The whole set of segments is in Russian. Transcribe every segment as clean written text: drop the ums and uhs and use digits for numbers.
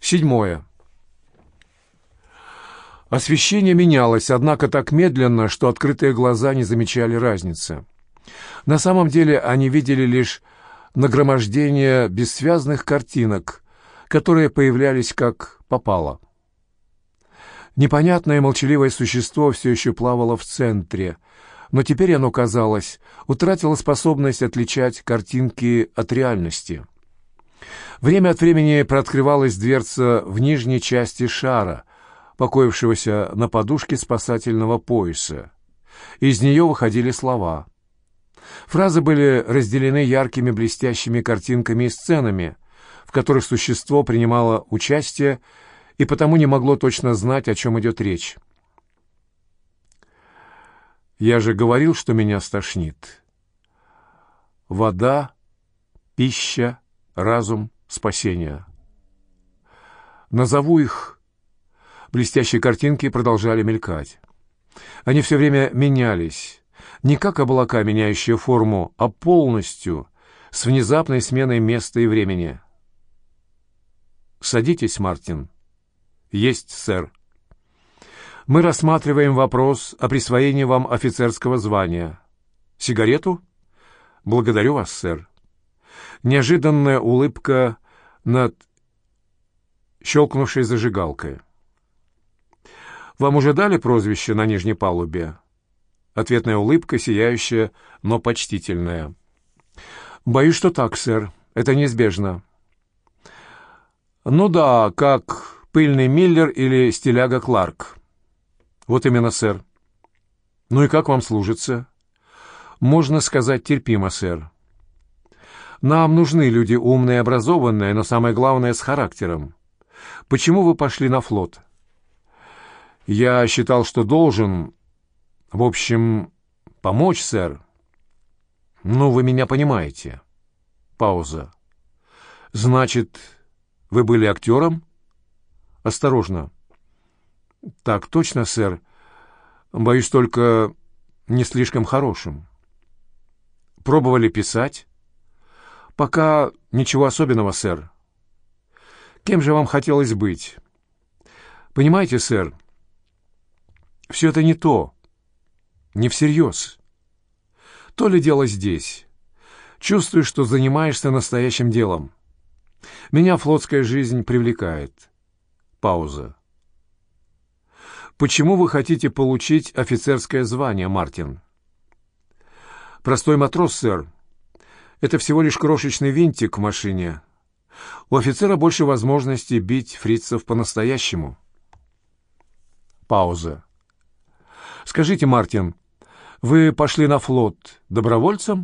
Седьмое. Освещение менялось, однако так медленно, что открытые глаза не замечали разницы. На самом деле они видели лишь нагромождение бессвязных картинок, которые появлялись как попало. Непонятное молчаливое существо все еще плавало в центре, но теперь оно, казалось, утратило способность отличать картинки от реальности. Время от времени прооткрывалась дверца в нижней части шара, покоившегося на подушке спасательного пояса. Из нее выходили слова. Фразы были разделены яркими блестящими картинками и сценами, в которых существо принимало участие и потому не могло точно знать, о чем идет речь. «Я же говорил, что меня стошнит. Вода, пища, разум, спасение. Назову их». Блестящие картинки продолжали мелькать. Они все время менялись, не как облака, меняющие форму, а полностью, с внезапной сменой места и времени. «Садитесь, Мартин». «Есть, сэр». «Мы рассматриваем вопрос о присвоении вам офицерского звания. Сигарету?» «Благодарю вас, сэр». Неожиданная улыбка над щелкнувшей зажигалкой. «Вам уже дали прозвище на нижней палубе?» Ответная улыбка, сияющая, но почтительная. «Боюсь, что так, сэр. Это неизбежно». «Ну да, как пыльный Миллер или стиляга Кларк». «Вот именно, сэр». «Ну и как вам служится?» «Можно сказать, терпимо, сэр». «Нам нужны люди умные и образованные, но самое главное, с характером. Почему вы пошли на флот?» «Я считал, что должен, в общем, помочь, сэр». «Ну, вы меня понимаете». Пауза. «Значит, вы были актером?» «Осторожно». «Так точно, сэр. Боюсь, только не слишком хорошим». «Пробовали писать?» «Пока ничего особенного, сэр». «Кем же вам хотелось быть?» «Понимаете, сэр, все это не то, не всерьез. То ли дело здесь. Чувствую, что занимаешься настоящим делом. Меня флотская жизнь привлекает». Пауза. «Почему вы хотите получить офицерское звание, Мартин?» «Простой матрос, сэр. Это всего лишь крошечный винтик в машине. У офицера больше возможностей бить фрицев по-настоящему». Пауза. «Скажите, Мартин, вы пошли на флот добровольцем?»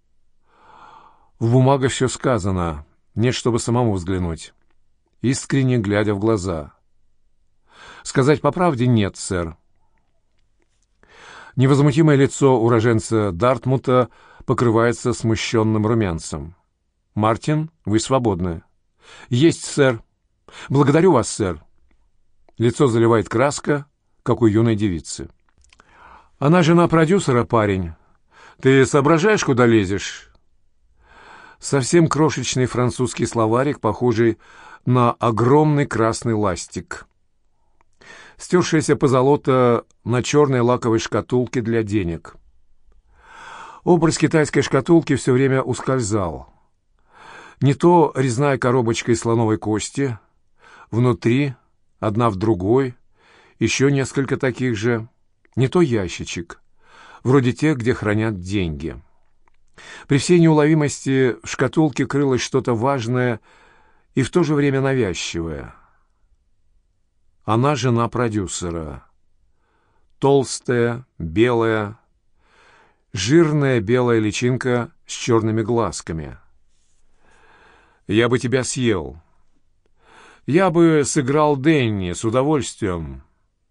В бумагах все сказано. Нет, чтобы самому взглянуть. Искренне глядя в глаза. «Сказать по правде, нет, сэр». Невозмутимое лицо уроженца Дартмута покрывается смущенным румянцем. «Мартин, вы свободны». «Есть, сэр». «Благодарю вас, сэр». Лицо заливает краска, как у юной девицы. «Она жена продюсера, парень. Ты соображаешь, куда лезешь?» Совсем крошечный французский словарик, похожий на огромный красный ластик. Стершаяся позолота на черной лаковой шкатулке для денег. Образ китайской шкатулки все время ускользал. Не то резная коробочка из слоновой кости, внутри, одна в другой, еще несколько таких же, не то ящичек, вроде тех, где хранят деньги. При всей неуловимости в шкатулке крылось что-то важное и в то же время навязчивое. Она жена продюсера. Толстая, белая, жирная белая личинка с черными глазками. «Я бы тебя съел. Я бы сыграл Дэнни с удовольствием.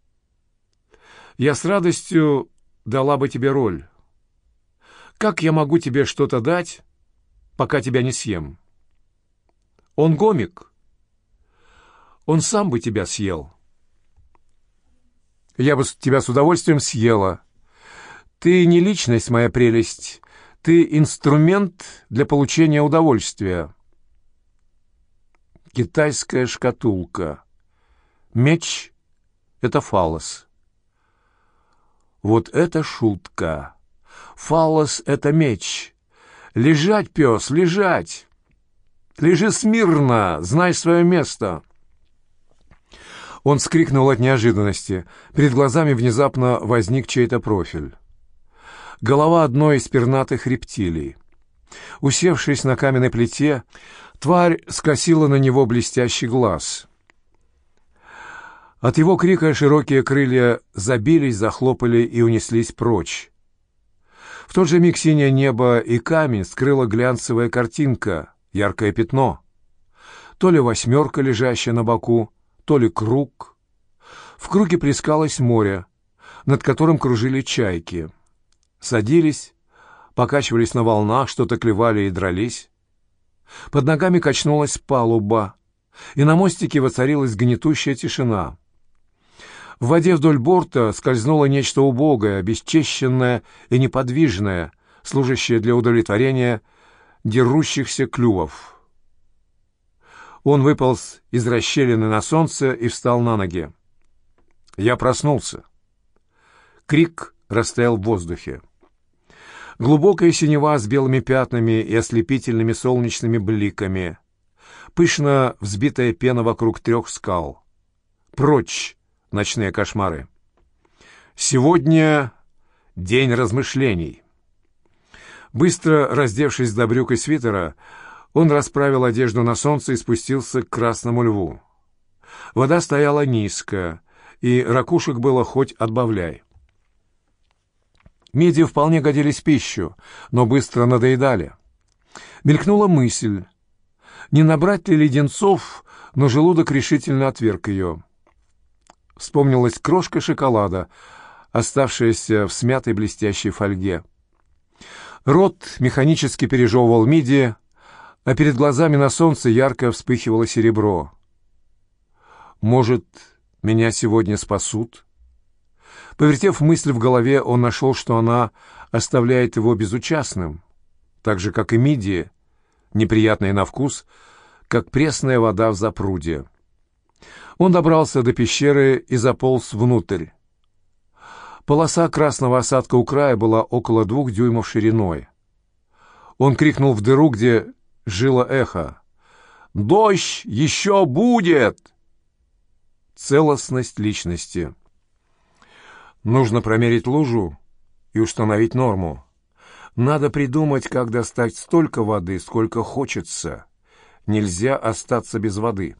Я с радостью дала бы тебе роль. Как я могу тебе что-то дать, пока тебя не съем? Он гомик. Он сам бы тебя съел. Я бы тебя с удовольствием съела. Ты не личность, моя прелесть. Ты инструмент для получения удовольствия. Китайская шкатулка. Меч — это фаллос. Вот это шутка. Фаллос — это меч. Лежать, пес, лежать. Лежи смирно, знай свое место. Он вскрикнул от неожиданности. Перед глазами внезапно возник чей-то профиль. Голова одной из пернатых рептилий. Усевшись на каменной плите, тварь скосила на него блестящий глаз. От его крика широкие крылья забились, захлопали и унеслись прочь. В тот же миг синее небо и камень скрыла глянцевая картинка, яркое пятно. То ли восьмерка, лежащая на боку, то ли круг. В круге плескалось море, над которым кружили чайки. Садились, покачивались на волнах, что-то клевали и дрались. Под ногами качнулась палуба, и на мостике воцарилась гнетущая тишина. В воде вдоль борта скользнуло нечто убогое, бесчещенное и неподвижное, служащее для удовлетворения дерущихся клювов. Он выполз из расщелины на солнце и встал на ноги. Я проснулся. Крик растаял в воздухе. Глубокая синева с белыми пятнами и ослепительными солнечными бликами. Пышно взбитая пена вокруг 3 скал. Прочь, ночные кошмары. Сегодня день размышлений. Быстро раздевшись до брюк и свитера, он расправил одежду на солнце и спустился к Красному Льву. Вода стояла низко, и ракушек было хоть отбавляй. Мидии вполне годились в пищу, но быстро надоедали. Мелькнула мысль, не набрать ли леденцов, но желудок решительно отверг ее. Вспомнилась крошка шоколада, оставшаяся в смятой блестящей фольге. Рот механически пережевывал мидии, а перед глазами на солнце ярко вспыхивало серебро. «Может, меня сегодня спасут?» Повертев мысль в голове, он нашел, что она оставляет его безучастным, так же, как и мидии, неприятные на вкус, как пресная вода в запруде. Он добрался до пещеры и заполз внутрь. Полоса красного осадка у края была около 2 дюймов шириной. Он крикнул в дыру, где жило эхо. «Дождь еще будет!» Целостность личности. Нужно промерить лужу и установить норму. Надо придумать, как достать столько воды, сколько хочется. Нельзя остаться без воды.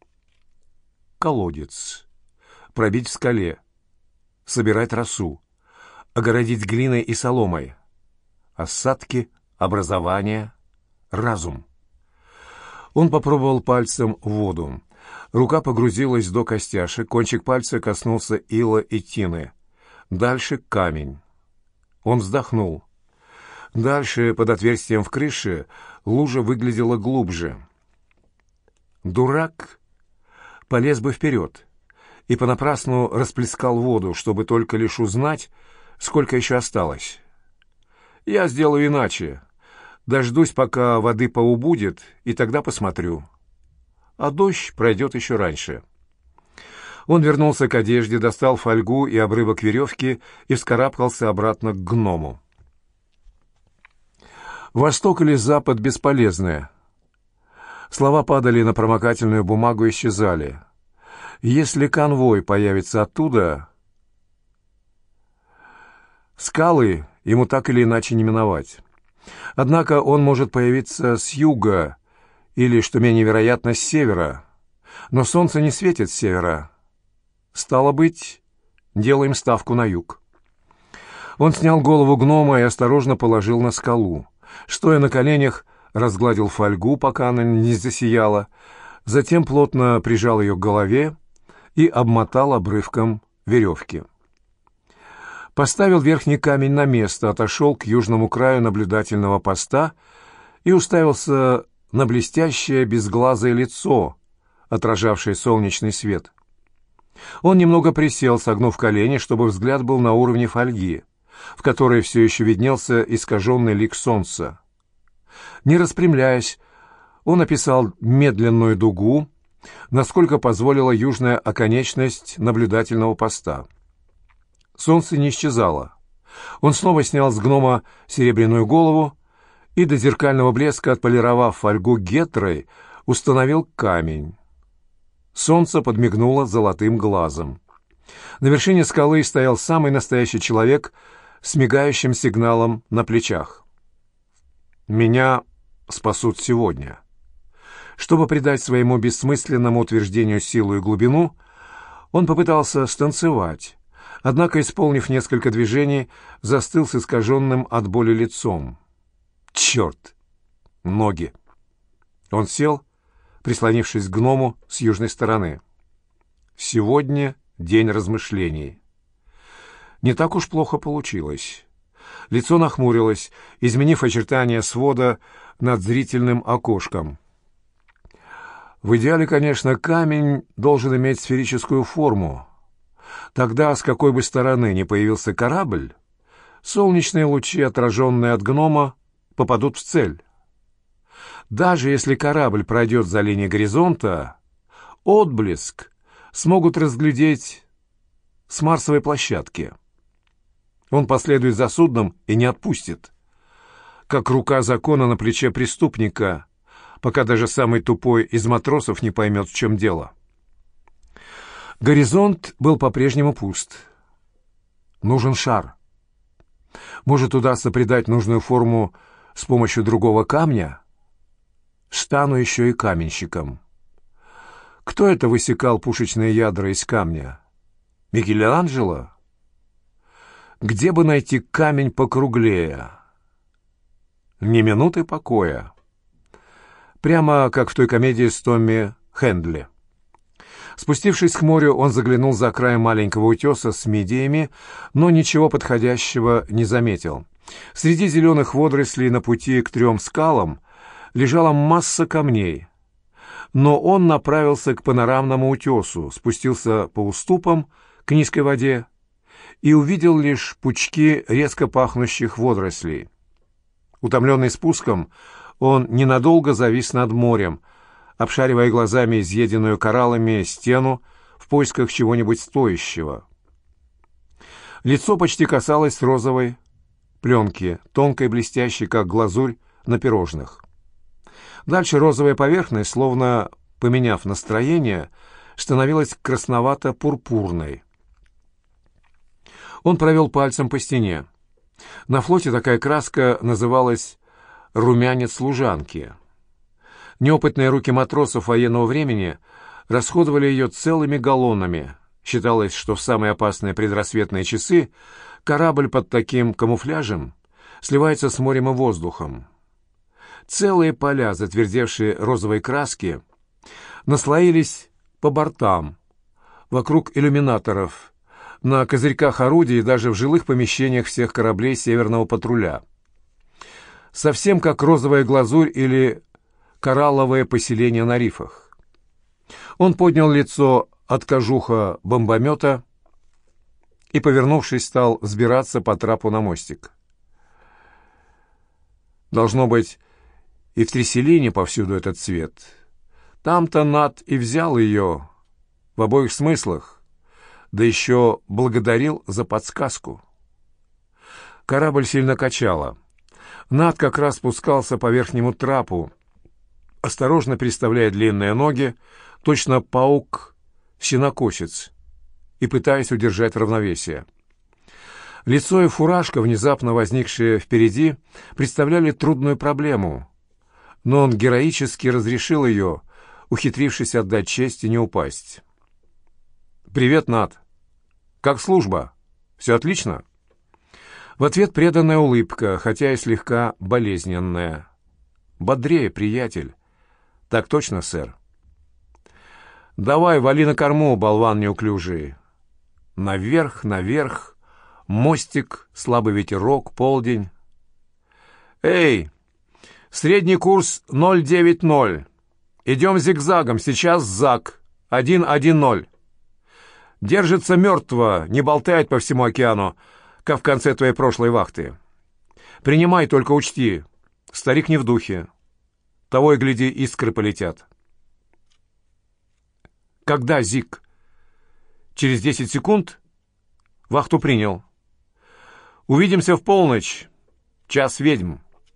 Колодец. Пробить в скале. Собирать росу. Огородить глиной и соломой. Осадки, образование, разум. Он попробовал пальцем воду. Рука погрузилась до костяшек, кончик пальца коснулся ила и тины. Дальше камень. Он вздохнул. Дальше, под отверстием в крыше, лужа выглядела глубже. Дурак полез бы вперед и понапрасну расплескал воду, чтобы только лишь узнать, сколько еще осталось. Я сделаю иначе. Дождусь, пока воды поубудет, и тогда посмотрю. А дождь пройдет еще раньше. Он вернулся к одежде, достал фольгу и обрывок веревки и вскарабкался обратно к гному. Восток или запад бесполезны. Слова падали на промокательную бумагу и исчезали. Если конвой появится оттуда, скалы ему так или иначе не миновать. Однако он может появиться с юга или, что менее вероятно, с севера. Но солнце не светит с севера. Стало быть, делаем ставку на юг. Он снял голову гнома и осторожно положил на скалу. Стоя на коленях, разгладил фольгу, пока она не засияла, затем плотно прижал ее к голове и обмотал обрывком веревки. Поставил верхний камень на место, отошел к южному краю наблюдательного поста и уставился на блестящее безглазое лицо, отражавшее солнечный свет. Он немного присел, согнув колени, чтобы взгляд был на уровне фольги, в которой все еще виднелся искаженный лик солнца. Не распрямляясь, Он описал медленную дугу, насколько позволила южная оконечность наблюдательного поста. Солнце не исчезало. Он снова снял с гнома серебряную голову и, до зеркального блеска отполировав фольгу гетрой, установил камень. Солнце подмигнуло золотым глазом. На вершине скалы стоял самый настоящий человек с мигающим сигналом на плечах. «Меня спасут сегодня». Чтобы придать своему бессмысленному утверждению силу и глубину, он попытался станцевать, однако, исполнив несколько движений, застыл с искаженным от боли лицом. «Черт! Ноги!» Он сел, прислонившись к гному с южной стороны. «Сегодня день размышлений». Не так уж плохо получилось. Лицо нахмурилось, изменив очертания свода над зрительным окошком. В идеале, конечно, камень должен иметь сферическую форму. Тогда, с какой бы стороны ни появился корабль, солнечные лучи, отраженные от гнома, попадут в цель. Даже если корабль пройдет за линией горизонта, отблеск смогут разглядеть с марсовой площадки. Он последует за судном и не отпустит, как рука закона на плече преступника, пока даже самый тупой из матросов не поймет, в чем дело. Горизонт был по-прежнему пуст. Нужен шар. Может, удастся придать нужную форму с помощью другого камня? Стану еще и каменщиком. Кто это высекал пушечные ядра из камня? Микеланджело? Где бы найти камень покруглее? Ни минуты покоя. Прямо как в той комедии с Томми Хендли. Спустившись к морю, он заглянул за край маленького утеса с мидиями, но ничего подходящего не заметил. Среди зеленых водорослей на пути к 3 скалам лежала масса камней. Но он направился к панорамному утесу, спустился по уступам к низкой воде и увидел лишь пучки резко пахнущих водорослей. Утомленный спуском, он ненадолго завис над морем, обшаривая глазами изъеденную кораллами стену в поисках чего-нибудь стоящего. Лицо почти касалось розовой пленки, тонкой, блестящей, как глазурь на пирожных. Дальше розовая поверхность, словно поменяв настроение, становилась красновато-пурпурной. Он провел пальцем по стене. На флоте такая краска называлась «румянец служанки». Неопытные руки матросов военного времени расходовали ее целыми галлонами. Считалось, что в самые опасные предрассветные часы корабль под таким камуфляжем сливается с морем и воздухом. Целые поля, затвердевшие розовой краски, наслоились по бортам, вокруг иллюминаторов, на козырьках орудий и даже в жилых помещениях всех кораблей Северного патруля. Совсем как розовая глазурь или коралловое поселение на рифах. Он поднял лицо от кожуха бомбомета и, повернувшись, стал взбираться по трапу на мостик. Должно быть, и в Треселине повсюду этот цвет. Там-то Нат и взял ее в обоих смыслах, да еще благодарил за подсказку. Корабль сильно качало. Нат как раз спускался по верхнему трапу, осторожно переставляя длинные ноги, точно паук-сенокосец, и пытаясь удержать равновесие. Лицо и фуражка, внезапно возникшие впереди, представляли трудную проблему, но он героически разрешил ее, ухитрившись отдать честь и не упасть. «Привет, Нат. Как служба? Все отлично?» В ответ преданная улыбка, хотя и слегка болезненная. «Бодрее, приятель». «Так точно, сэр». «Давай, вали на корму, болван неуклюжий». Наверх, наверх, мостик, слабый ветерок, полдень. «Эй, средний курс 090. Идем зигзагом, сейчас заг. 110. Держится мертво, не болтает по всему океану, как в конце твоей прошлой вахты. Принимай, только учти, старик не в духе. Того и гляди, искры полетят. Когда, Зик? Через 10 секунд? Вахту принял. Увидимся в полночь. Час ведьм.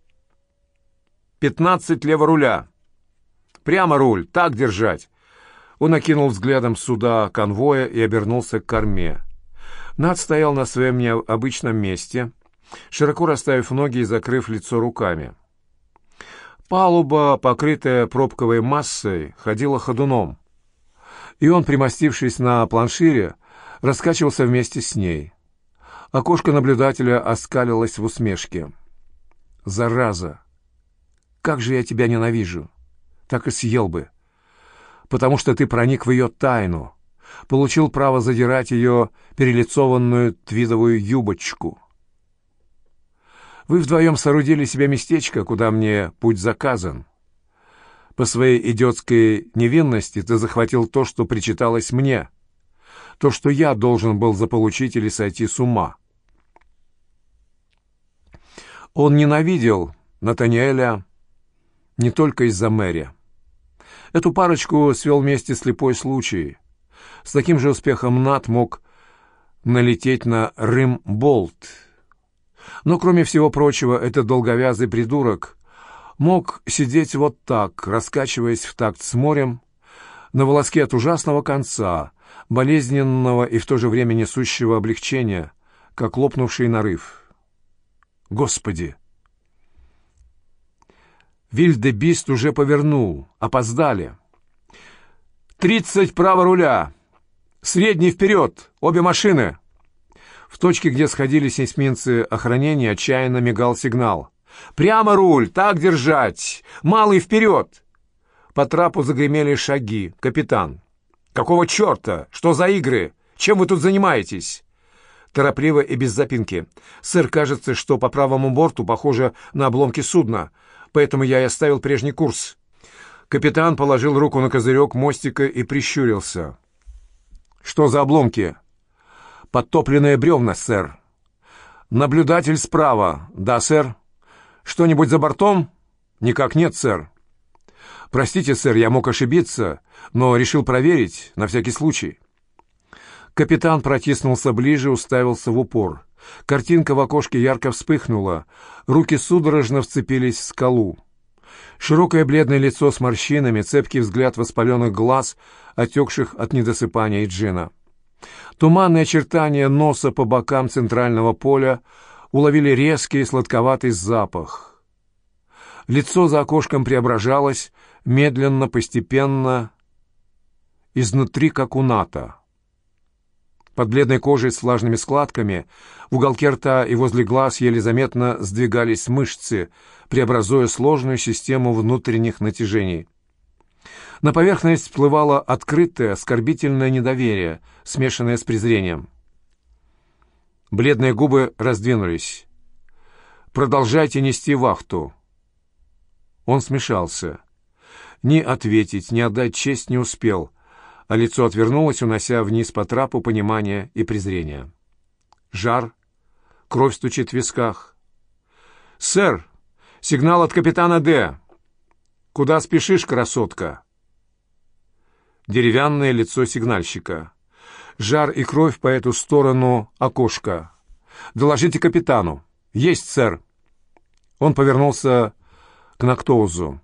15 лево руля. Прямо руль, так держать. Он окинул взглядом суда конвоя и обернулся к корме. Над стоял на своем необычном месте, широко расставив ноги и закрыв лицо руками. Палуба, покрытая пробковой массой, ходила ходуном, и он, примостившись на планшире, раскачивался вместе с ней. Окошко наблюдателя оскалилось в усмешке. «Зараза! Как же я тебя ненавижу! Так и съел бы! Потому что ты проник в ее тайну, получил право задирать ее перелицованную твидовую юбочку. Вы вдвоем соорудили себе местечко, куда мне путь заказан. По своей идиотской невинности ты захватил то, что причиталось мне, то, что я должен был заполучить или сойти с ума». Он ненавидел Натаниэля не только из-за Мэри. Эту парочку свел вместе слепой случай. С таким же успехом Нат мог налететь на Рым-Болт. Но, кроме всего прочего, этот долговязый придурок мог сидеть вот так, раскачиваясь в такт с морем, на волоске от ужасного конца, болезненного и в то же время несущего облегчения, как лопнувший нарыв. Господи! Вильдебист уже повернул. Опоздали. 30 право руля! Средний вперед! Обе машины! В точке, где сходились эсминцы охранения, отчаянно мигал сигнал. «Прямо руль! Так держать! Малый вперед!» По трапу загремели шаги. Капитан. «Какого черта? Что за игры? Чем вы тут занимаетесь?» Торопливо и без запинки. «Сэр, кажется, что по правому борту похоже на обломки судна, поэтому я и оставил прежний курс». Капитан положил руку на козырек мостика и прищурился. «Что за обломки?» «Подтопленные бревна, сэр». «Наблюдатель справа». «Да, сэр». «Что-нибудь за бортом?» «Никак нет, сэр». «Простите, сэр, я мог ошибиться, но решил проверить, на всякий случай». Капитан протиснулся ближе, уставился в упор. Картинка в окошке ярко вспыхнула, руки судорожно вцепились в скалу. Широкое бледное лицо с морщинами, цепкий взгляд воспаленных глаз, отекших от недосыпания и джина. Туманные очертания носа по бокам центрального поля уловили резкий сладковатый запах. Лицо за окошком преображалось, медленно, постепенно, изнутри, как у Ната. Под бледной кожей с влажными складками в уголке рта и возле глаз еле заметно сдвигались мышцы, преобразуя сложную систему внутренних натяжений. На поверхность всплывало открытое, оскорбительное недоверие, смешанное с презрением. Бледные губы раздвинулись. «Продолжайте нести вахту». Он смешался. Ни ответить, ни отдать честь не успел, а лицо отвернулось, унося вниз по трапу понимание и презрение. Жар, кровь стучит в висках. «Сэр, сигнал от капитана Д. Куда спешишь, красотка?» Деревянное лицо сигнальщика. Жар и кровь по эту сторону окошка. «Доложите капитану». «Есть, сэр». Он повернулся к Нактоузу.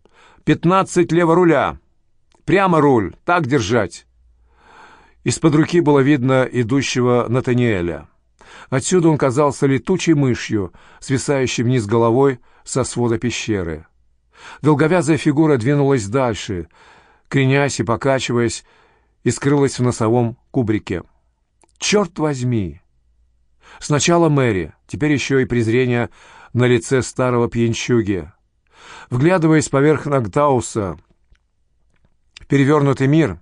15 лево руля! Прямо руль! Так держать!» Из-под руки было видно идущего Натаниэля. Отсюда он казался летучей мышью, свисающей вниз головой со свода пещеры. Долговязая фигура двинулась дальше, кренясь и покачиваясь, и скрылась в носовом кубрике. «Черт возьми!» Сначала Мэри, теперь еще и презрение на лице старого пьянчуги. Вглядываясь поверх Нактауса в перевернутый мир,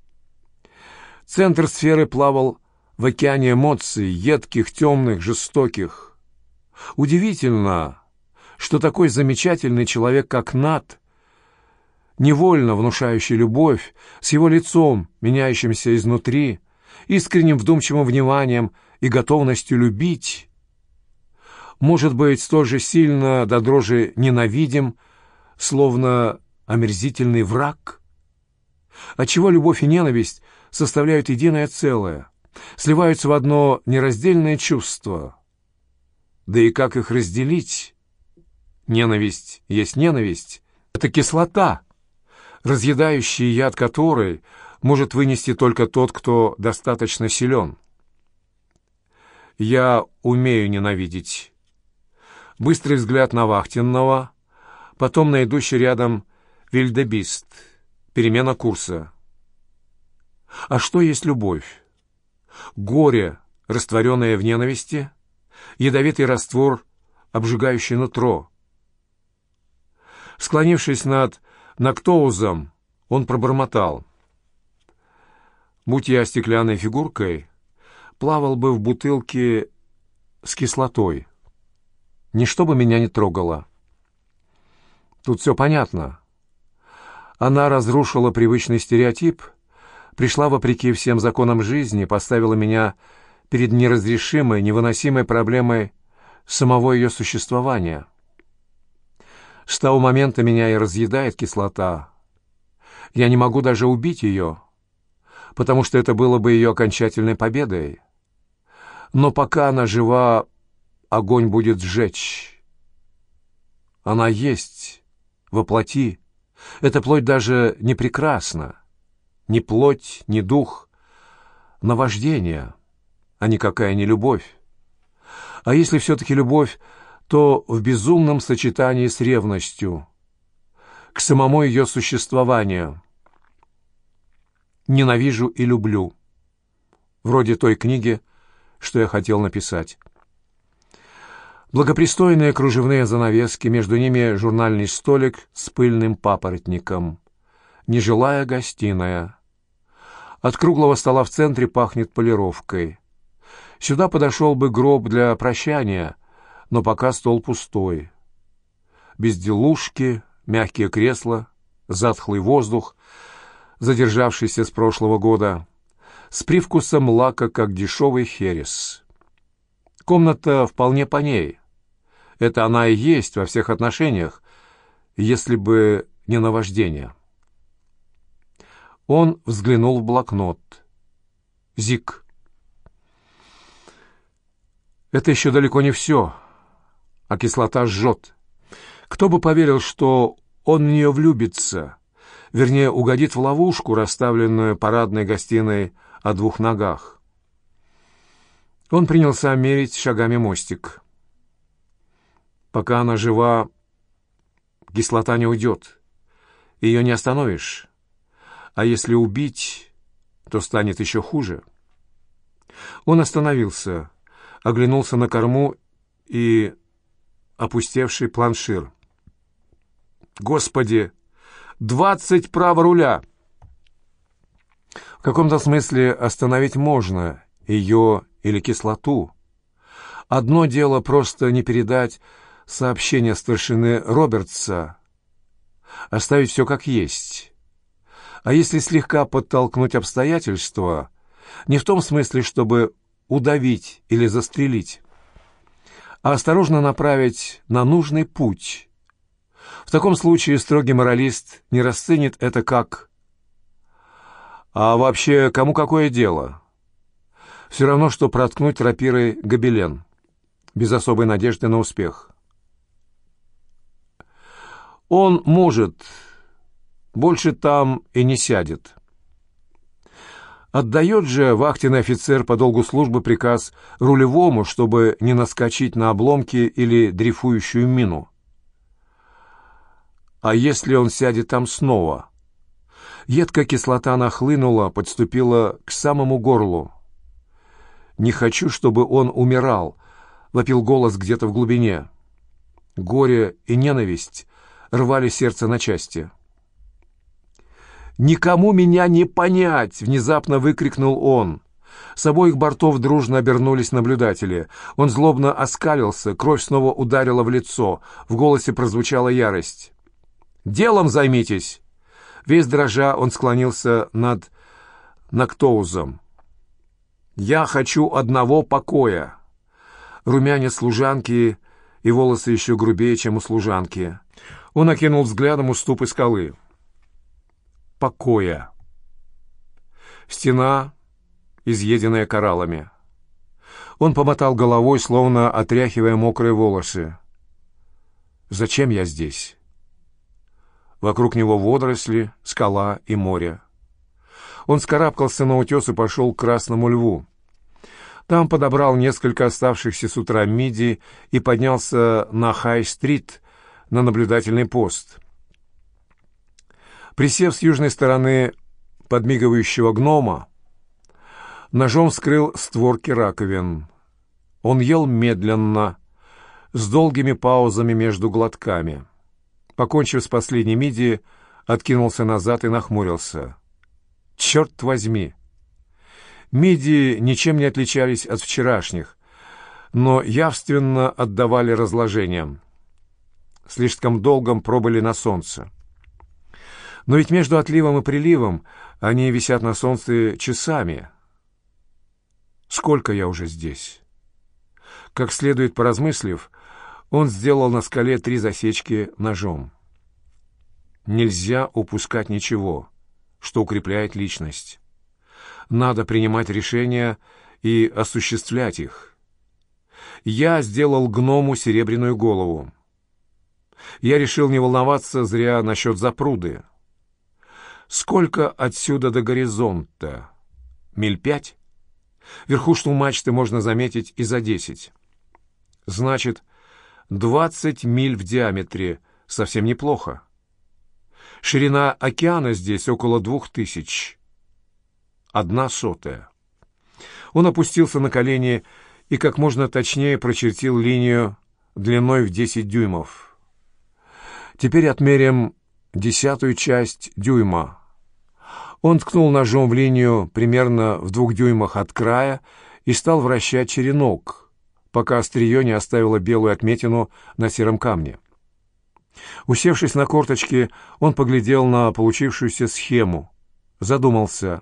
центр сферы плавал в океане эмоций, едких, темных, жестоких. Удивительно, что такой замечательный человек, как Нат, невольно внушающий любовь, с его лицом, меняющимся изнутри, искренним вдумчивым вниманием и готовностью любить, может быть, столь же сильно до дрожи ненавидим словно омерзительный враг? Отчего любовь и ненависть составляют единое целое, сливаются в одно нераздельное чувство? Да и как их разделить? Ненависть есть ненависть. Это кислота, разъедающий яд которой может вынести только тот, кто достаточно силен. Я умею ненавидеть. Быстрый взгляд на вахтенного, потом на идущий рядом вильдебист. Перемена курса. А что есть любовь? Горе, растворенное в ненависти, ядовитый раствор, обжигающий нутро. Склонившись над Нактоузом, он пробормотал: «Будь я стеклянной фигуркой, плавал бы в бутылке с кислотой. Ничто бы меня не трогало». Тут все понятно. Она разрушила привычный стереотип, пришла вопреки всем законам жизни, поставила меня перед неразрешимой, невыносимой проблемой самого ее существования. С того момента меня и разъедает кислота. Я не могу даже убить ее, потому что это было бы ее окончательной победой. Но пока она жива, огонь будет сжечь. Она есть во плоти. Эта плоть даже не прекрасна. Ни плоть, ни дух. Наваждение, а никакая не любовь. А если все-таки любовь, то в безумном сочетании с ревностью к самому ее существованию. Ненавижу и люблю. Вроде той книги, что я хотел написать. Благопристойные кружевные занавески, между ними журнальный столик с пыльным папоротником. Нежилая гостиная. От круглого стола в центре пахнет полировкой. Сюда подошел бы гроб для прощания, но пока стол пустой. Безделушки, мягкие кресла, затхлый воздух, задержавшийся с прошлого года, с привкусом лака, как дешевый херес. Комната вполне по ней. Это она и есть во всех отношениях, если бы не наваждение. Он взглянул в блокнот. Зик. Это еще далеко не все, а кислота жжет. Кто бы поверил, что он в нее влюбится, вернее, угодит в ловушку, расставленную парадной гостиной о двух ногах. Он принялся мерить шагами мостик. Пока она жива, кислота не уйдет. Ее не остановишь. А если убить, то станет еще хуже. Он остановился, оглянулся на корму и опустевший планшир. Господи! 20 право руля! В каком-то смысле остановить можно ее или кислоту. Одно дело просто не передать сообщение старшины Робертса, оставить все как есть. А если слегка подтолкнуть обстоятельства, не в том смысле, чтобы удавить или застрелить, а осторожно направить на нужный путь. В таком случае строгий моралист не расценит это как «А вообще, кому какое дело?» Все равно, что проткнуть рапирой гобелен, без особой надежды на успех. Он может, больше там и не сядет. Отдает же вахтенный офицер по долгу службы приказ рулевому, чтобы не наскочить на обломки или дрейфующую мину. А если он сядет там снова? Едкая кислота нахлынула, подступила к самому горлу. «Не хочу, чтобы он умирал», — вопил голос где-то в глубине. Горе и ненависть рвали сердце на части. «Никому меня не понять!» — внезапно выкрикнул он. С обоих бортов дружно обернулись наблюдатели. Он злобно оскалился, кровь снова ударила в лицо, в голосе прозвучала ярость. «Делом займитесь!» Весь дрожа он склонился над Нактоузом. «Я хочу одного покоя!» Румянец служанки и волосы еще грубее, чем у служанки. Он окинул взглядом уступы скалы. Покоя. Стена, изъеденная кораллами. Он помотал головой, словно отряхивая мокрые волосы. «Зачем я здесь?» Вокруг него водоросли, скала и море. Он вскарабкался на утес и пошел к Красному Льву. Там подобрал несколько оставшихся с утра мидий и поднялся на Хай-стрит, на наблюдательный пост. Присев с южной стороны подмигивающего гнома, ножом вскрыл створки раковин. Он ел медленно, с долгими паузами между глотками. Покончив с последней мидией, откинулся назад и нахмурился. «Черт возьми!» Мидии ничем не отличались от вчерашних, но явственно отдавали разложением. Слишком долго пробыли на солнце. Но ведь между отливом и приливом они висят на солнце часами. Сколько я уже здесь? Как следует поразмыслив, он сделал на скале 3 засечки ножом. Нельзя упускать ничего, что укрепляет личность. Надо принимать решения и осуществлять их. Я сделал гному серебряную голову. Я решил не волноваться зря насчет запруды. Сколько отсюда до горизонта? 5 миль? Верхушку мачты можно заметить и за 10. Значит, 20 миль в диаметре. Совсем неплохо. Ширина океана здесь около 2000. 1/100. Он опустился на колени и как можно точнее прочертил линию длиной в 10 дюймов. Теперь отмерим 1/10 часть дюйма. Он ткнул ножом в линию примерно в 2 дюймах от края и стал вращать черенок, пока острие не оставило белую отметину на сером камне. Усевшись на корточки, он поглядел на получившуюся схему, задумался.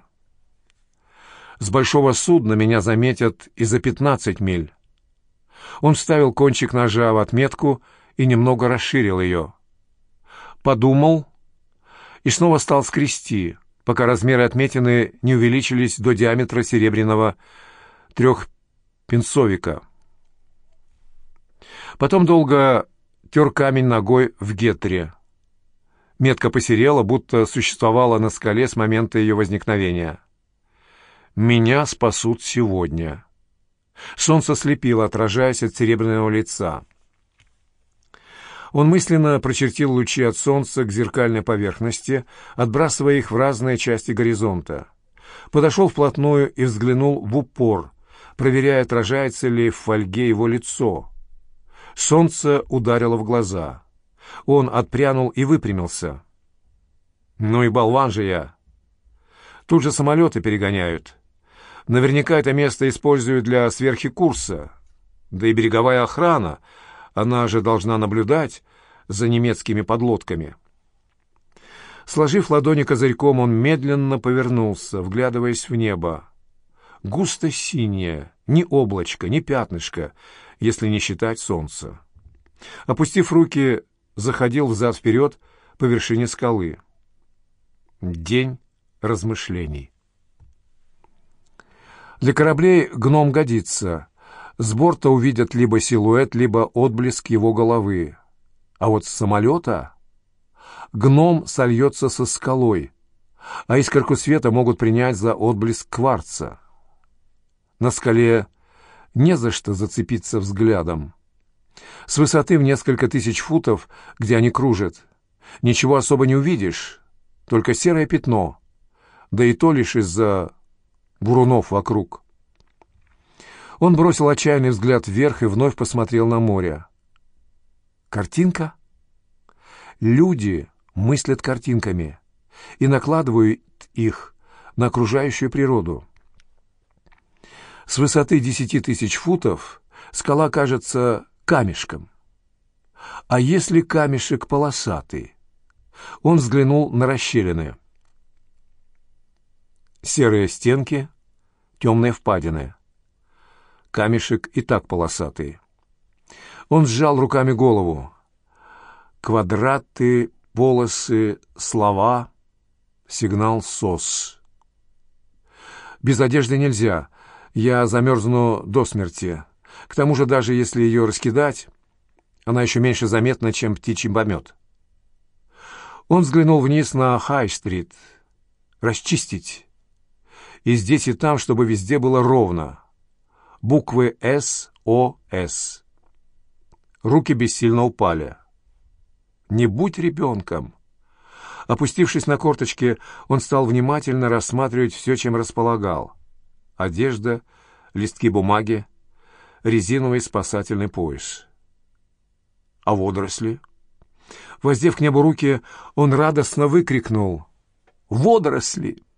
«С большого судна меня заметят и за 15 миль». Он вставил кончик ножа в отметку и немного расширил ее. Подумал и снова стал скрести, пока размеры отметины не увеличились до диаметра серебряного трехпенсовика. Потом долго тер камень ногой в гетре. Метка посерела, будто существовала на скале с момента ее возникновения. «Меня спасут сегодня». Солнце слепило, отражаясь от серебряного лица. Он мысленно прочертил лучи от солнца к зеркальной поверхности, отбрасывая их в разные части горизонта. Подошел вплотную и взглянул в упор, проверяя, отражается ли в фольге его лицо. Солнце ударило в глаза. Он отпрянул и выпрямился. «Ну и болван же я! Тут же самолеты перегоняют. Наверняка это место используют для сверхи курса. Да и береговая охрана, она же должна наблюдать за немецкими подлодками». Сложив ладони козырьком, он медленно повернулся, вглядываясь в небо. Густо синее, ни облачко, ни пятнышко, если не считать солнца. Опустив руки, заходил взад-вперед по вершине скалы. День размышлений. Для кораблей гном годится. С борта увидят либо силуэт, либо отблеск его головы. А вот с самолета гном сольется со скалой, а искорку света могут принять за отблеск кварца. На скале не за что зацепиться взглядом. С высоты в несколько тысяч футов, где они кружат, ничего особо не увидишь, только серое пятно, да и то лишь из-за бурунов вокруг. Он бросил отчаянный взгляд вверх и вновь посмотрел на море. Картинка? Люди мыслят картинками и накладывают их на окружающую природу. С высоты 10 тысяч футов скала кажется камешком. А если камешек полосатый? Он взглянул на расщелины. Серые стенки, темные впадины. Камешек и так полосатый. Он сжал руками голову. Квадраты, полосы, слова, сигнал СОС. Без одежды нельзя, я замерзну до смерти. К тому же, даже если ее раскидать, она еще меньше заметна, чем птичий помет. Он взглянул вниз на Хай-стрит. Расчистить. И здесь, и там, чтобы везде было ровно. Буквы СОС. Руки бессильно упали. Не будь ребенком. Опустившись на корточки, он стал внимательно рассматривать все, чем располагал. Одежда, листки бумаги, резиновый спасательный пояс. А водоросли? Воздев к небу руки, он радостно выкрикнул: «Водоросли!»